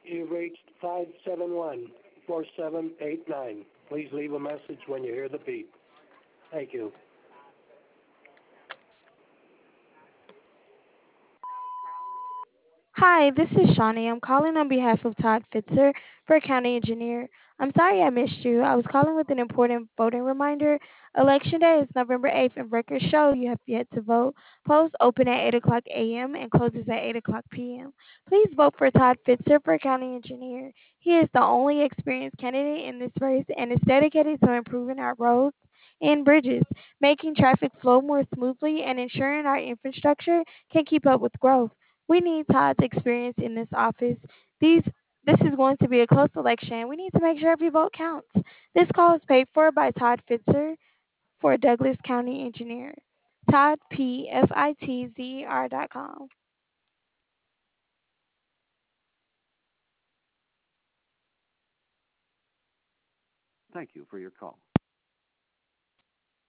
You've reached 571-4789. Please leave a message when you hear the beep. Thank you. Hi, this is Shawnee. I'm calling on behalf of Todd Fitzer for County Engineer. I'm sorry I missed you. I was calling with an important voting reminder. Election Day is November 8th, and records show you have yet to vote. Polls open at 8 o'clock a.m. and closes at 8 o'clock p.m. Please vote for Todd Fitzer for County Engineer. He is the only experienced candidate in this race and is dedicated to improving our roads and bridges, making traffic flow more smoothly, and ensuring our infrastructure can keep up with growth. We need Todd's experience in this office. These this is going to be a close election. We need to make sure every vote counts. This call is paid for by Todd Fitzer for Douglas County Engineer. Todd P F I T Z E R.com. Thank you for your call.